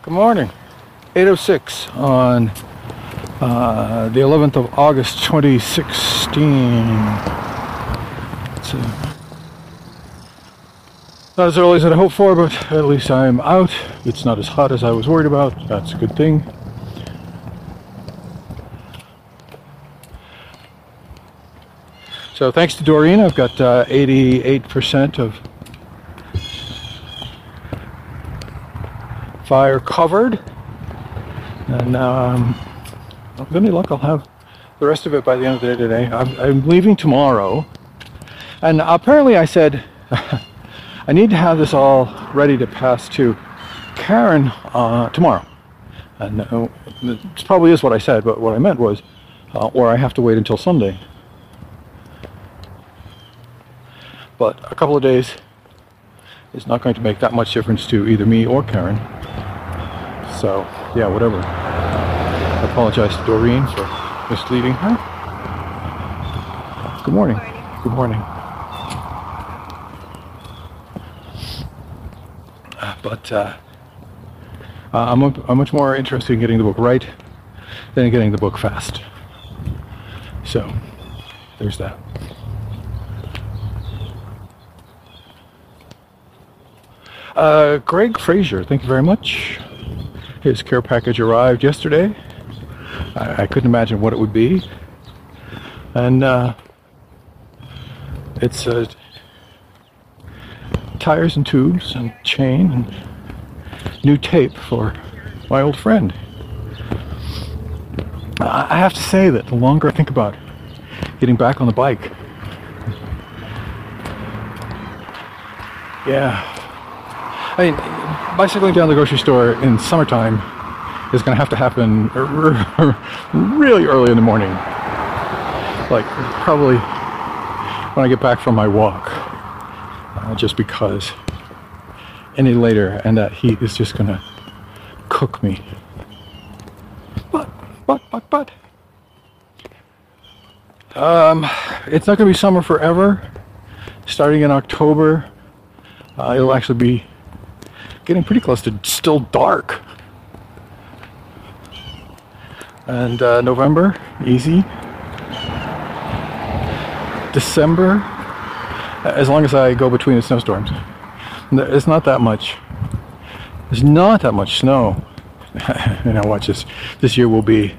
Good morning. 8:06 on the 11th of August 2016. It's not as early as I hoped for, but at least I'm out. It's not as hot as I was worried about. That's a good thing. So thanks to Doreen, I've got 88% of fire covered, and with any luck I'll have the rest of it by the end of the day today. I'm leaving tomorrow, and apparently I said I need to have this all ready to pass to Karen tomorrow, and it probably is what I said, but what I meant was or I have to wait until Sunday. But a couple of days is not going to make that much difference to either me or Karen. So, yeah, whatever. I apologize to Doreen for misleading her. Good morning. Good morning. But I'm much more interested in getting the book right than in getting the book fast. So, there's that. Greg Fraser, thank you very much. His care package arrived yesterday. I couldn't imagine what it would be. And it's tires and tubes and chain and new tape for my old friend. I have to say that the longer I think about getting back on the bike, yeah. I mean, bicycling down the grocery store in summertime is going to have to happen really early in the morning. Like, probably when I get back from my walk. Just because any later, and that heat is just going to cook me. But. It's not going to be summer forever. Starting in October, it'll actually be getting pretty close to still dark. And November, easy. December, as long as I go between the snowstorms. It's not that much. There's not that much snow. And now watch this. This year will be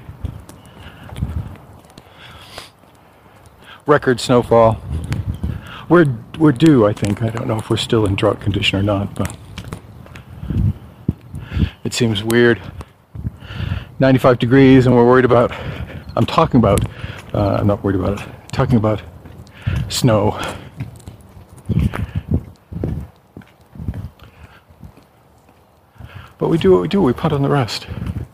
record snowfall. We're due, I think. I don't know if we're still in drought condition or not, but it seems weird. 95 degrees, and we're worried about, I'm not worried about it, talking about snow. But we do what we do, we punt on the rest.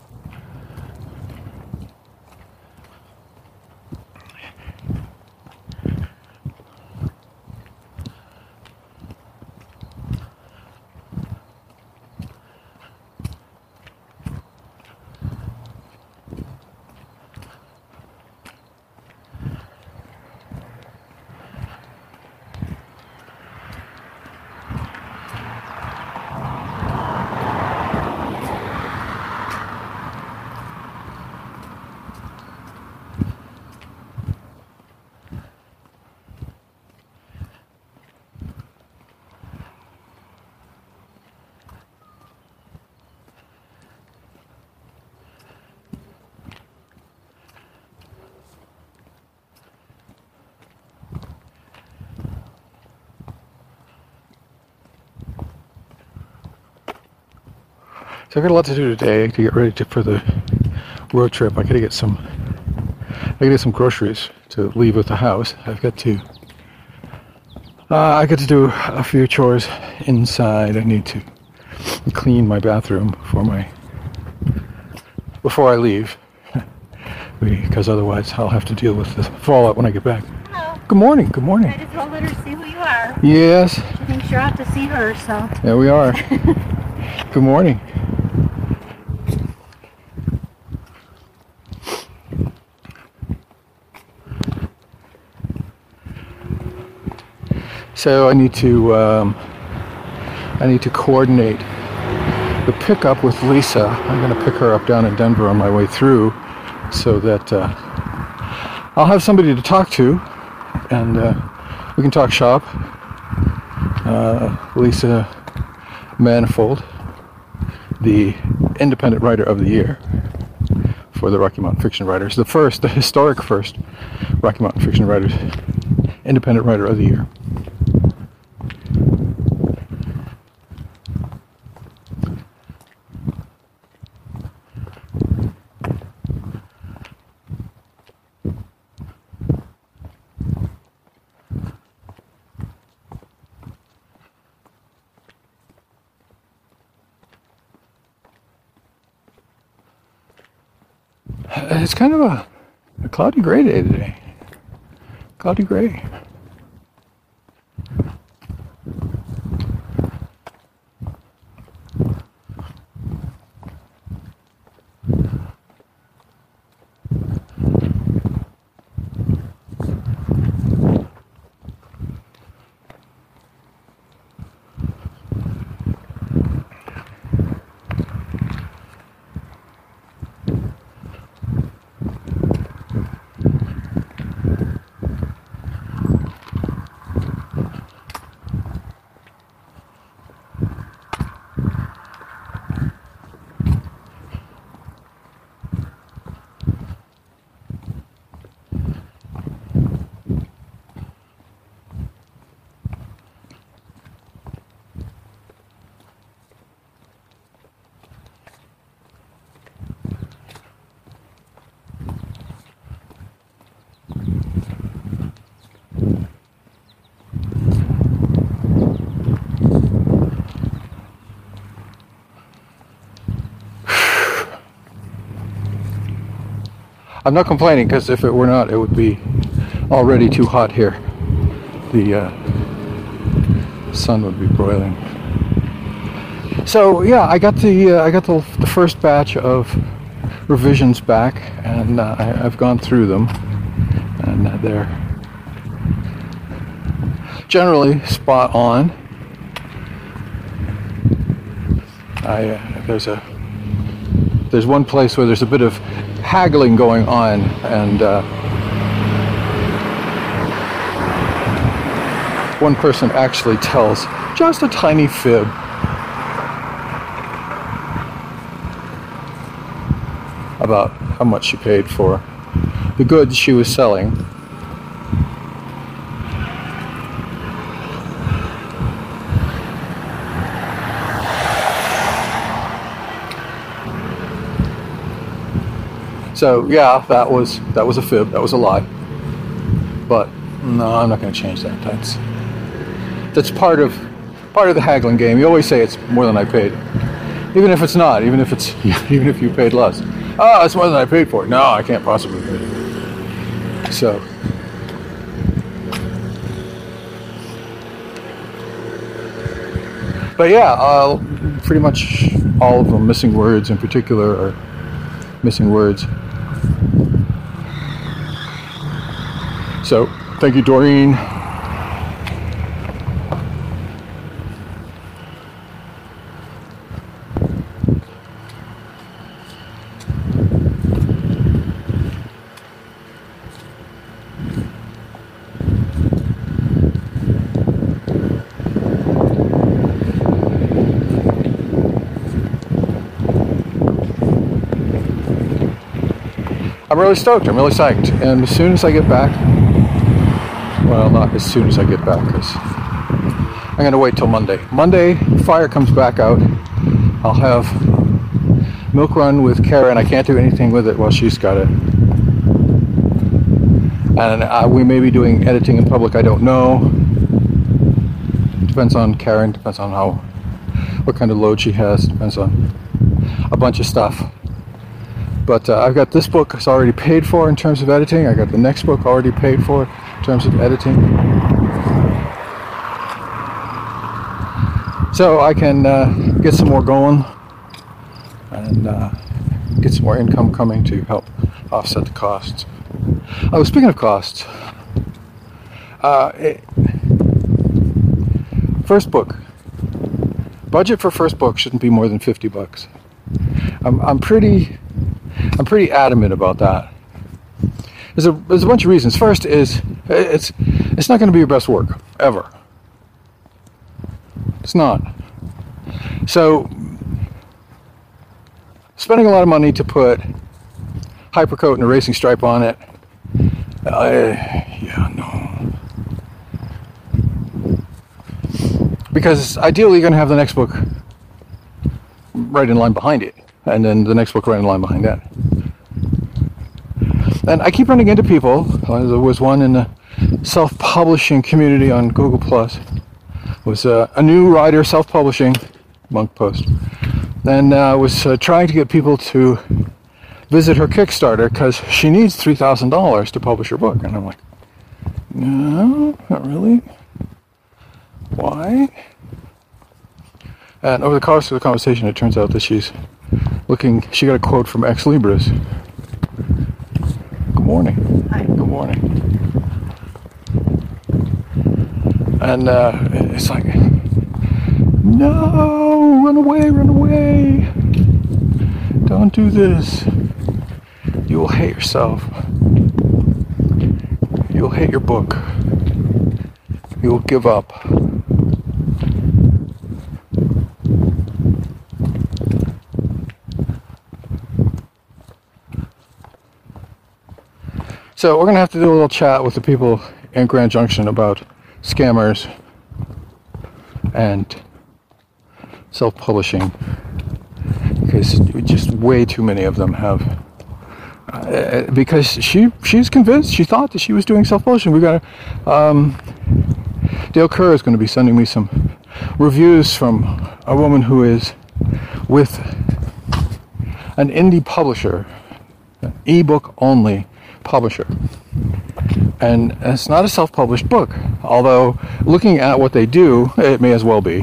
So I've got a lot to do today to get ready for the road trip. I gotta get some groceries to leave with the house. I got to do a few chores inside. I need to clean my bathroom before I leave, because otherwise I'll have to deal with the fallout when I get back. Hello. Good morning. Good morning. I just want to let her see who you are. Yes. She thinks you're out to see her, so. There we are. Good morning. So I need to coordinate the pickup with Lisa. I'm going to pick her up down in Denver on my way through, so that I'll have somebody to talk to, and we can talk shop. Lisa Manifold, the Independent Writer of the Year for the Rocky Mountain Fiction Writers, the historic first Rocky Mountain Fiction Writers Independent Writer of the Year. It's kind of a cloudy gray day today. Cloudy gray. I'm not complaining, because if it were not, it would be already too hot here. The sun would be broiling. So yeah, I got the first batch of revisions back, and I've gone through them, and they're generally spot on. There's one place where there's a bit of haggling going on, and one person actually tells just a tiny fib about how much she paid for the goods she was selling. So yeah, that was a fib. That was a lie. But no, I'm not going to change that. That's part of the haggling game. You always say it's more than I paid, even if it's not. Even if you paid less. Oh, it's more than I paid for it. No, I can't possibly pay it. So. But yeah, pretty much all of them, missing words in particular, are missing words. So, thank you, Doreen. I'm really stoked. I'm really psyched. And as soon as I get back, well, not as soon as I get back, because I'm going to wait till Monday. Monday, Fire comes back out. I'll have Milk Run with Karen. I can't do anything with it while she's got it. And we may be doing editing in public. I don't know. Depends on Karen. Depends on what kind of load she has. Depends on a bunch of stuff. But I've got this book is already paid for in terms of editing. I got the next book already paid for in terms of editing. So I can get some more going and get some more income coming to help offset the costs. Oh, speaking of costs, first book, budget for first book shouldn't be more than $50. I'm pretty adamant about that. There's a bunch of reasons. First is it's not going to be your best work ever. It's not. So spending a lot of money to put Hypercoat and a racing stripe on it, no. Because ideally you're going to have the next book right in line behind it, and then the next book right in line behind that. And I keep running into people. There was one in the self-publishing community on Google Plus. Was a new writer, self-publishing, Monk Post, and was trying to get people to visit her Kickstarter because she needs $3,000 to publish her book. And I'm like, no, not really. Why? And over the course of the conversation, it turns out that she got a quote from Ex Libris. Good morning. Hi. Good morning. And it's like, no, run away, run away. Don't do this. You will hate yourself. You will hate your book. You will give up. So we're going to have to do a little chat with the people in Grand Junction about scammers and self-publishing, because just way too many of them have. Because she's convinced, she thought that she was doing self-publishing. We got Dale Kerr is going to be sending me some reviews from a woman who is with an indie publisher, an ebook only publisher, and it's not a self-published book, although looking at what they do, it may as well be.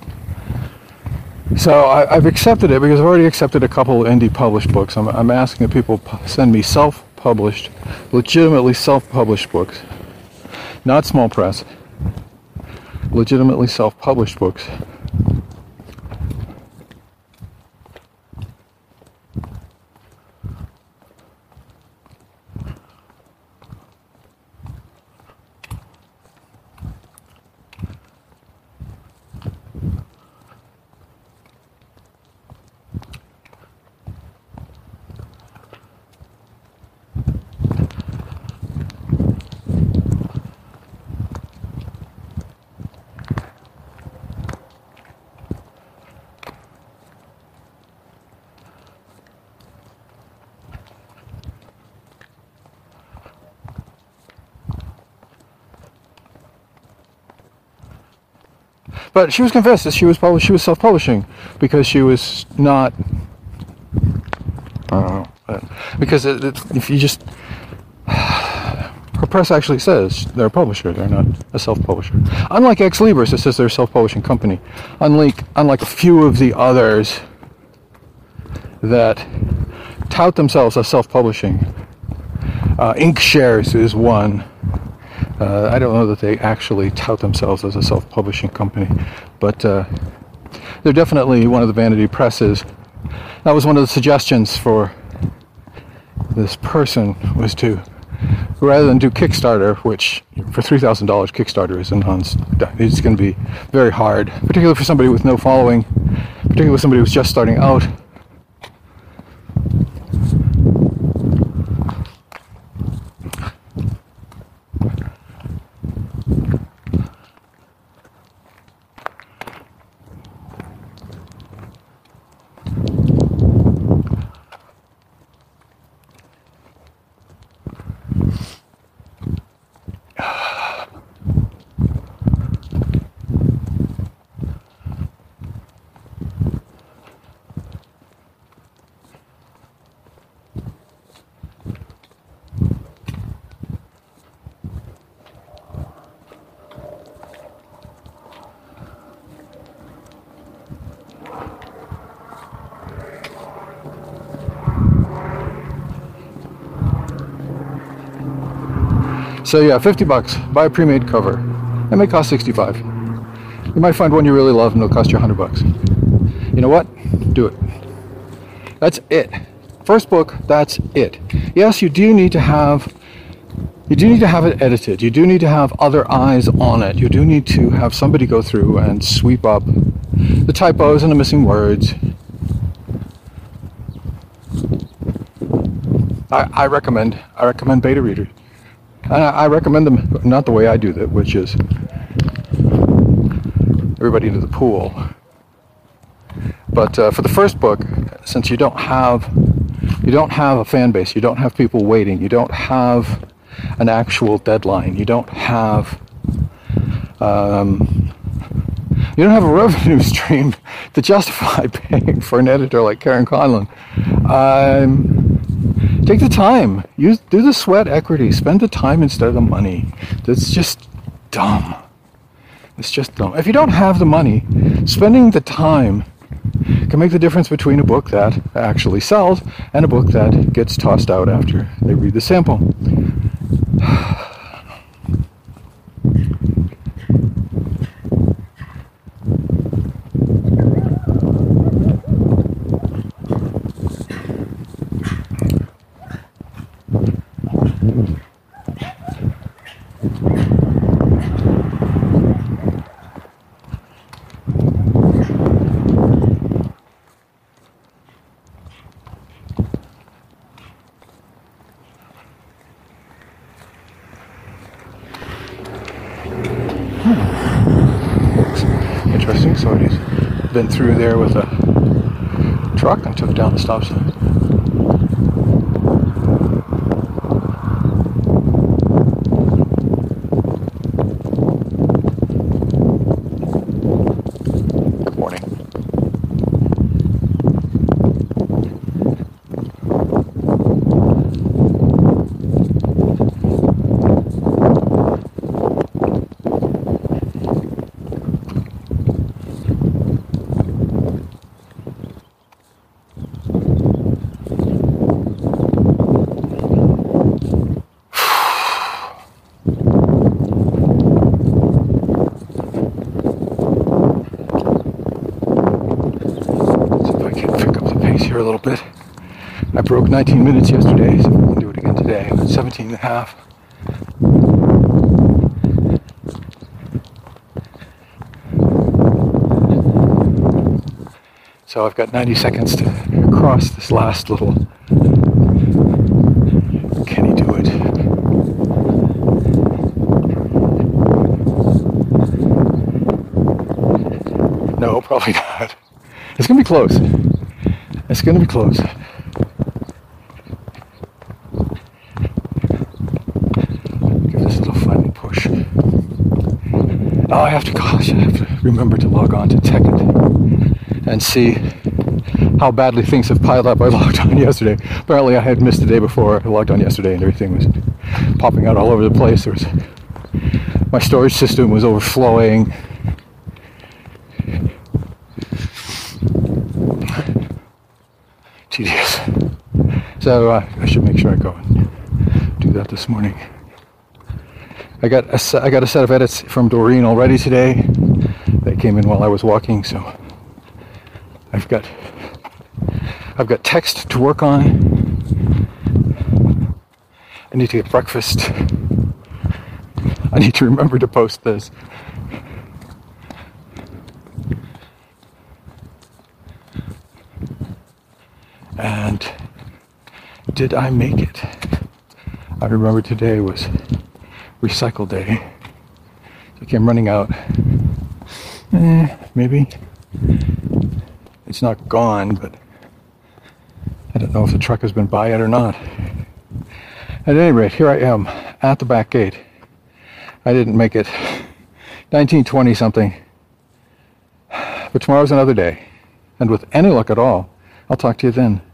So I've accepted it because I've already accepted a couple indie published books. I'm asking that people send me self-published, legitimately self-published books, not small press, legitimately self-published books. But she was convinced that she was self-publishing because she was not. I don't know. Because if you just, her press actually says they're a publisher. They're not a self-publisher. Unlike Ex Libris, it says they're a self-publishing company. Unlike a few of the others that tout themselves as self-publishing. Inkshares is one. I don't know that they actually tout themselves as a self-publishing company, but they're definitely one of the vanity presses. That was one of the suggestions for this person, was to, rather than do Kickstarter, which for $3,000 Kickstarter is it's going to be very hard, particularly for somebody with no following, particularly with somebody who's just starting out. So yeah, $50. Buy a pre-made cover. It may cost $65. You might find one you really love and it'll cost you $100. You know what? Do it. That's it. First book, that's it. Yes, you do need to have it edited. You do need to have other eyes on it. You do need to have somebody go through and sweep up the typos and the missing words. I recommend beta readers. I recommend them not the way I do that, which is everybody into the pool. But for the first book, since you don't have a fan base, you don't have people waiting, you don't have an actual deadline, you don't have a revenue stream to justify paying for an editor like Karen Conlon. Take the time. Do the sweat equity. Spend the time instead of the money. That's just dumb. It's just dumb. If you don't have the money, spending the time can make the difference between a book that actually sells and a book that gets tossed out after they read the sample. Interesting. Somebody's been through there with a truck and took down the stop sign. Good morning. A little bit. I broke 19 minutes yesterday, so we can do it again today. I'm at 17 and a half. So I've got 90 seconds to cross this last little. Can he do it? No, probably not. It's gonna be close. It's going to be close. Give this a little final push. Oh, I have to remember to log on to Tekkit and see how badly things have piled up. I logged on yesterday. Apparently I had missed the day before. I logged on yesterday and everything was popping out all over the place. My storage system was overflowing. Tedious. So I should make sure I go and do that this morning. I got a set of edits from Doreen already today. They came in while I was walking, so I've got text to work on. I need to get breakfast. I need to remember to post this. And did I make it? I remember today was recycle day. So I came running out. Maybe. It's not gone, but I don't know if the truck has been by yet or not. At any rate, here I am at the back gate. I didn't make it. 1920 something. But tomorrow's another day. And with any luck at all, I'll talk to you then.